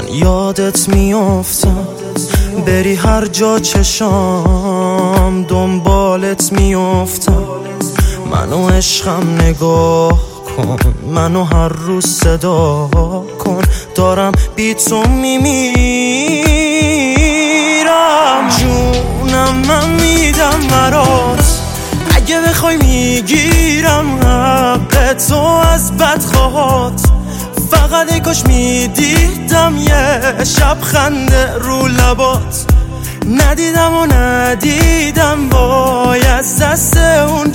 یادت میافتم بری هر جا چشام دنبالت میافتم. منو عشقم نگاه کن، منو هر روز صدا کن، دارم بی تو میمیرم. جونم من میدم برات، اگه بخوای میگیرم حق تو از بدخواهات. فقط ای کاش میدیدم یه شب خنده رو لبات. ندیدم و ندیدم باید دست اون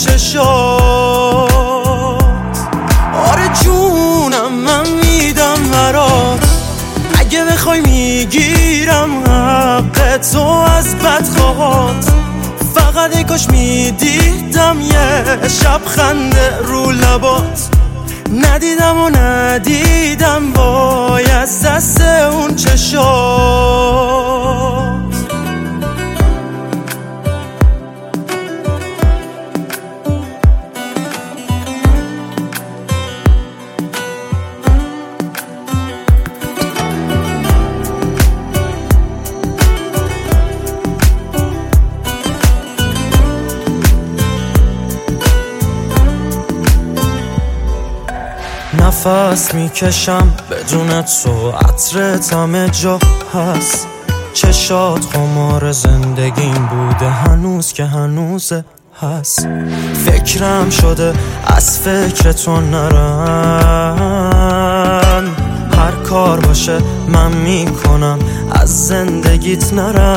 چشات. آره جونم من میدم برات، اگه بخوای میگیرم حق تو از بدخواهات. فقط ای کاش میدیدم یه شب خنده رو لبات. ندیدم و ندیدم باید دست اون چشات. نفس میکشم بدون تو، عطرت همه جا هست. چشات خمار زندگیم بوده هنوز که هنوزه هست. فکرم شده از فکر تو نرم، هر کار باشه من میکنم از زندگیت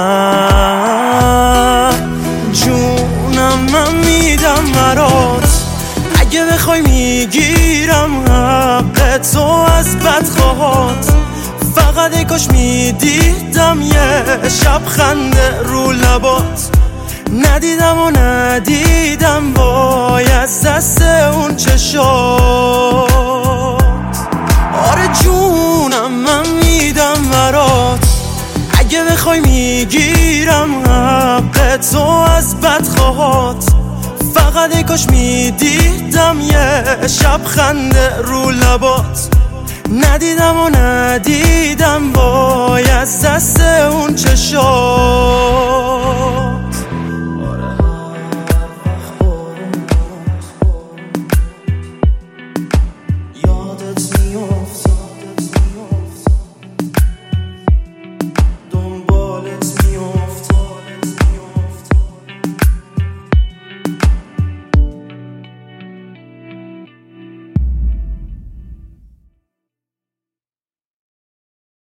نرم. جونم من میدم برات، اگه بخوای میگیرم حق تو از بدخواهات. فقط ای کاش میدیدم یه شب خنده رو لبات. ندیدم و ندیدم باید دست اون چشات. آره جونم من میدم برات، اگه بخوای میگیرم حق تو از بدخواهات. فقط ای کاش میدیدم یه شب خنده رو لبات. ندیدم و ندیدم باید دست اون چشات.